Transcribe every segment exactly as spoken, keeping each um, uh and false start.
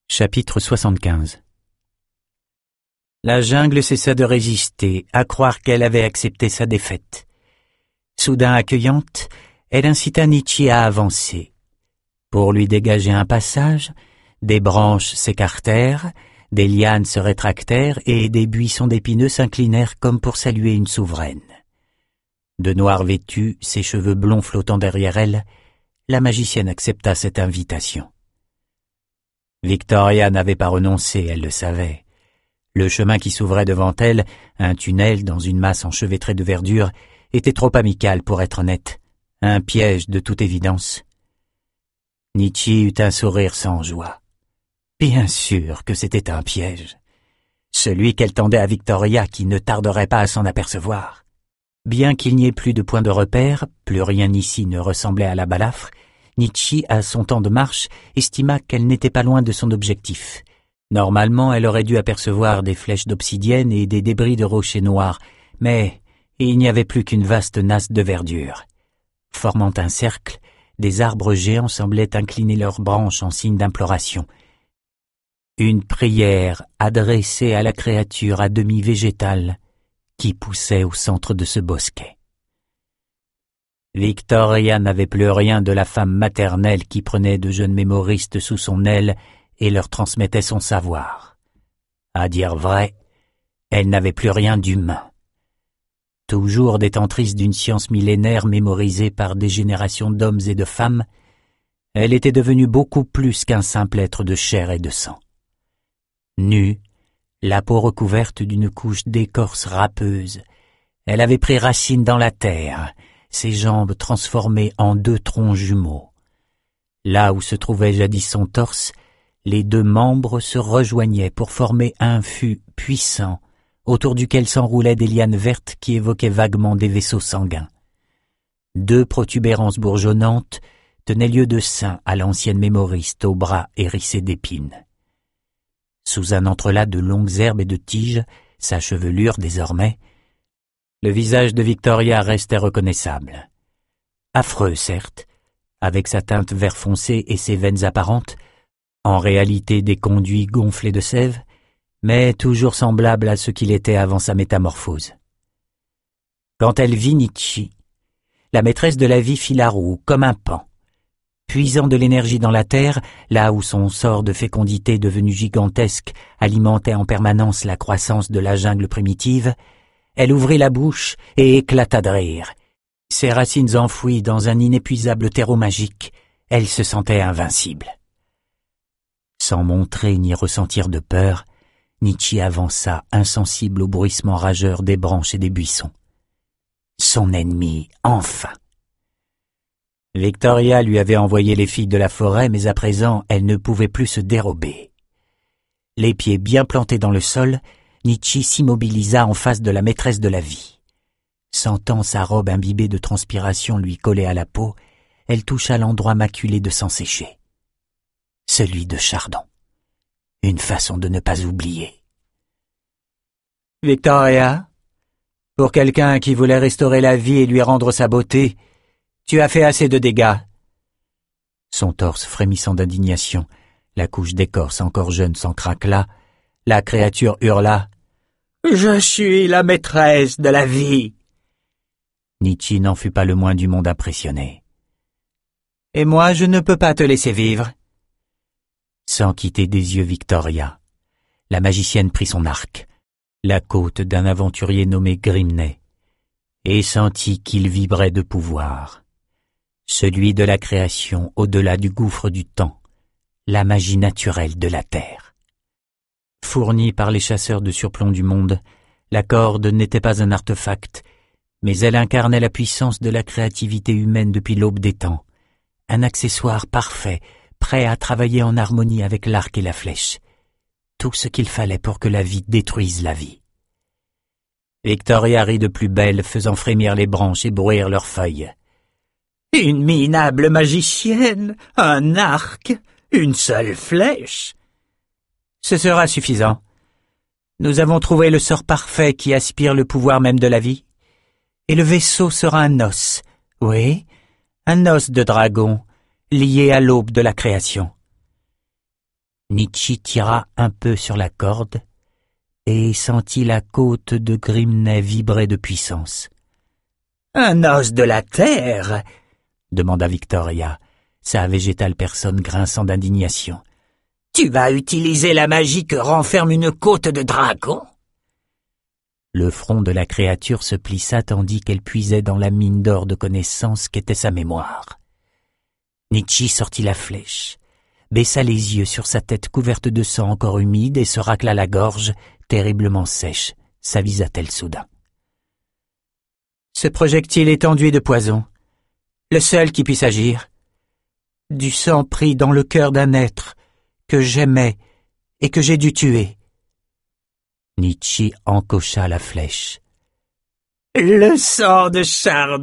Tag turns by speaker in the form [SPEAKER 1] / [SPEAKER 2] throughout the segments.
[SPEAKER 1] Chapitre soixante-quinze. La jungle cessa de résister, à croire qu'elle avait accepté sa défaite. Soudain accueillante, elle incita Nietzsche à avancer. Pour lui dégager un passage, des branches s'écartèrent, des lianes se rétractèrent et des buissons d'épineux s'inclinèrent comme pour saluer une souveraine. De noir vêtue, ses cheveux blonds flottant derrière elle, la magicienne accepta cette invitation. Victoria n'avait pas renoncé, elle le savait. Le chemin qui s'ouvrait devant elle, un tunnel dans une masse enchevêtrée de verdure, était trop amical pour être honnête, un piège de toute évidence. Nietzsche eut un sourire sans joie. Bien sûr que c'était un piège. Celui qu'elle tendait à Victoria qui ne tarderait pas à s'en apercevoir. Bien qu'il n'y ait plus de point de repère, plus rien ici ne ressemblait à la balafre, Nietzsche, à son temps de marche, estima qu'elle n'était pas loin de son objectif. Normalement, elle aurait dû apercevoir des flèches d'obsidienne et des débris de rochers noirs, mais il n'y avait plus qu'une vaste nasse de verdure. Formant un cercle, des arbres géants semblaient incliner leurs branches en signe d'imploration. Une prière adressée à la créature à demi végétale qui poussait au centre de ce bosquet. Victoria n'avait plus rien de la femme maternelle qui prenait de jeunes mémoristes sous son aile et leur transmettait son savoir. À dire vrai, elle n'avait plus rien d'humain. Toujours détentrice d'une science millénaire mémorisée par des générations d'hommes et de femmes, elle était devenue beaucoup plus qu'un simple être de chair et de sang. Nue, la peau recouverte d'une couche d'écorce râpeuse, elle avait pris racine dans la terre, ses jambes transformées en deux troncs jumeaux. Là où se trouvait jadis son torse, les deux membres se rejoignaient pour former un fût puissant, autour duquel s'enroulaient des lianes vertes qui évoquaient vaguement des vaisseaux sanguins. Deux protubérances bourgeonnantes tenaient lieu de sein à l'ancienne mémoriste aux bras hérissés d'épines. Sous un entrelac de longues herbes et de tiges, sa chevelure désormais, le visage de Victoria restait reconnaissable. Affreux, certes, avec sa teinte vert foncé et ses veines apparentes, en réalité des conduits gonflés de sève, mais toujours semblable à ce qu'il était avant sa métamorphose. Quand elle vit Nietzsche, la maîtresse de la vie fit la roue comme un paon. Puisant de l'énergie dans la terre, là où son sort de fécondité devenu gigantesque alimentait en permanence la croissance de la jungle primitive, elle ouvrit la bouche et éclata de rire. Ses racines enfouies dans un inépuisable terreau magique, elle se sentait invincible. Sans montrer ni ressentir de peur, Nietzsche avança, insensible au bruissement rageur des branches et des buissons. Son ennemi, enfin! Victoria lui avait envoyé les filles de la forêt, mais à présent, elle ne pouvait plus se dérober. Les pieds bien plantés dans le sol, Nietzsche s'immobilisa en face de la maîtresse de la vie. Sentant sa robe imbibée de transpiration lui coller à la peau, elle toucha l'endroit maculé de sang séché. Celui de Chardon. Une façon de ne pas oublier. « Victoria, pour quelqu'un qui voulait restaurer la vie et lui rendre sa beauté, tu as fait assez de dégâts. » Son torse frémissant d'indignation, la couche d'écorce encore jeune s'en craquela, la créature hurla « Je suis la maîtresse de la vie !» Nietzsche n'en fut pas le moins du monde impressionné. « Et moi, je ne peux pas te laisser vivre. » Sans quitter des yeux Victoria, la magicienne prit son arc, la côte d'un aventurier nommé Grimney, et sentit qu'il vibrait de pouvoir. Celui de la création au-delà du gouffre du temps, la magie naturelle de la terre. Fournie par les chasseurs de surplomb du monde, la corde n'était pas un artefact, mais elle incarnait la puissance de la créativité humaine depuis l'aube des temps, un accessoire parfait, prêt à travailler en harmonie avec l'arc et la flèche, tout ce qu'il fallait pour que la vie détruise la vie. Victoria rit de plus belle, faisant frémir les branches et bruire leurs feuilles. « Une minable magicienne, un arc, une seule flèche !»« Ce sera suffisant. Nous avons trouvé le sort parfait qui aspire le pouvoir même de la vie. Et le vaisseau sera un os, oui, un os de dragon, lié à l'aube de la création. Nietzsche tira un peu sur la corde et sentit la côte de Grimnay vibrer de puissance. « Un os de la terre ?» demanda Victoria, sa végétale personne grinçant d'indignation. « Tu vas utiliser la magie que renferme une côte de dragon ?» Le front de la créature se plissa tandis qu'elle puisait dans la mine d'or de connaissances qu'était sa mémoire. Nietzsche sortit la flèche, baissa les yeux sur sa tête couverte de sang encore humide et se racla la gorge, terriblement sèche, s'avisa-t-elle soudain. Ce projectile est enduit de poison, le seul qui puisse agir. Du sang pris dans le cœur d'un être que j'aimais et que j'ai dû tuer. Nietzsche encocha la flèche. « Le sang de Chardon !»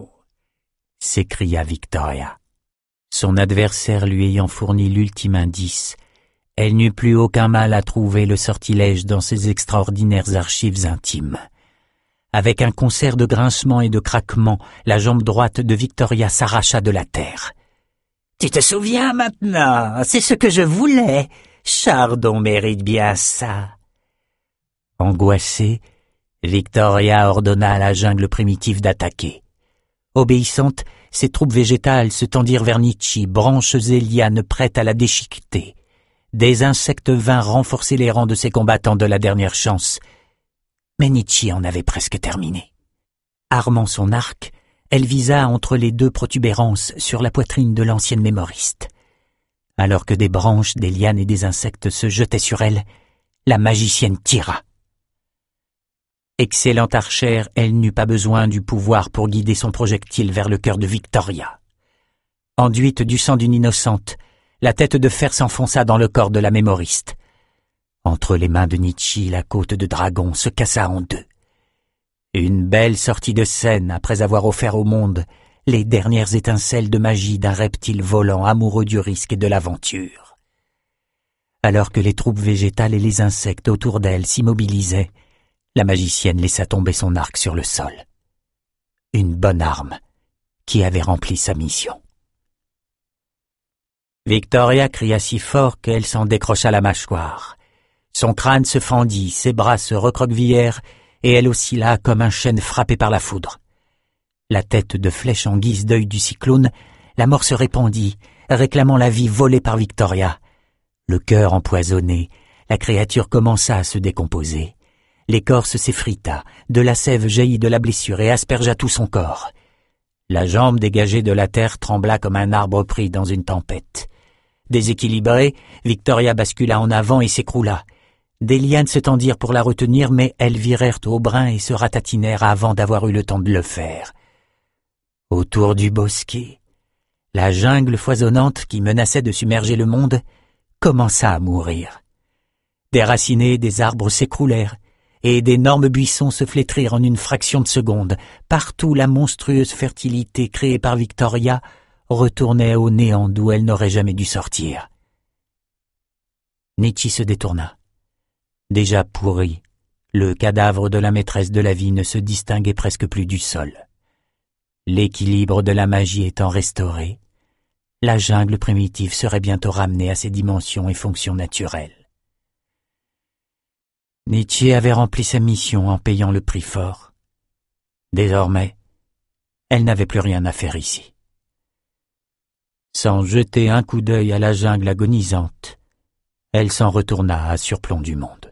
[SPEAKER 1] s'écria Victoria. Son adversaire lui ayant fourni l'ultime indice, elle n'eut plus aucun mal à trouver le sortilège dans ses extraordinaires archives intimes. Avec un concert de grincements et de craquements, la jambe droite de Victoria s'arracha de la terre. « Tu te souviens maintenant, c'est ce que je voulais. Chardon mérite bien ça. » Angoissée, Victoria ordonna à la jungle primitive d'attaquer. Obéissante, ses troupes végétales se tendirent vers Nietzsche, branches et lianes prêtes à la déchiqueter. Des insectes vinrent renforcer les rangs de ses combattants de la dernière chance. Mais Nietzsche en avait presque terminé. Armant son arc, elle visa entre les deux protubérances sur la poitrine de l'ancienne mémoriste. Alors que des branches, des lianes et des insectes se jetaient sur elle, la magicienne tira. Excellente archère, elle n'eut pas besoin du pouvoir pour guider son projectile vers le cœur de Victoria. Enduite du sang d'une innocente, la tête de fer s'enfonça dans le corps de la mémoriste. Entre les mains de Nietzsche, la côte de dragon se cassa en deux. Une belle sortie de scène après avoir offert au monde les dernières étincelles de magie d'un reptile volant amoureux du risque et de l'aventure. Alors que les troupes végétales et les insectes autour d'elle s'immobilisaient, la magicienne laissa tomber son arc sur le sol. Une bonne arme qui avait rempli sa mission. Victoria cria si fort qu'elle s'en décrocha la mâchoire. Son crâne se fendit, ses bras se recroquevillèrent et elle oscilla comme un chêne frappé par la foudre. La tête de flèche en guise d'œil du cyclone, la mort se répandit, réclamant la vie volée par Victoria. Le cœur empoisonné, la créature commença à se décomposer. L'écorce s'effrita, de la sève jaillit de la blessure et aspergea tout son corps. La jambe dégagée de la terre trembla comme un arbre pris dans une tempête. Déséquilibrée, Victoria bascula en avant et s'écroula. Des lianes se tendirent pour la retenir, mais elles virèrent au brin et se ratatinèrent avant d'avoir eu le temps de le faire. Autour du bosquet, la jungle foisonnante qui menaçait de submerger le monde commença à mourir. Déracinés, des arbres s'écroulèrent, et d'énormes buissons se flétrirent en une fraction de seconde. Partout, la monstrueuse fertilité créée par Victoria retournait au néant d'où elle n'aurait jamais dû sortir. Nietzsche se détourna. Déjà pourri, le cadavre de la maîtresse de la vie ne se distinguait presque plus du sol. L'équilibre de la magie étant restauré, la jungle primitive serait bientôt ramenée à ses dimensions et fonctions naturelles. Nietzsche avait rempli sa mission en payant le prix fort. Désormais, elle n'avait plus rien à faire ici. Sans jeter un coup d'œil à la jungle agonisante, elle s'en retourna à surplomb du monde.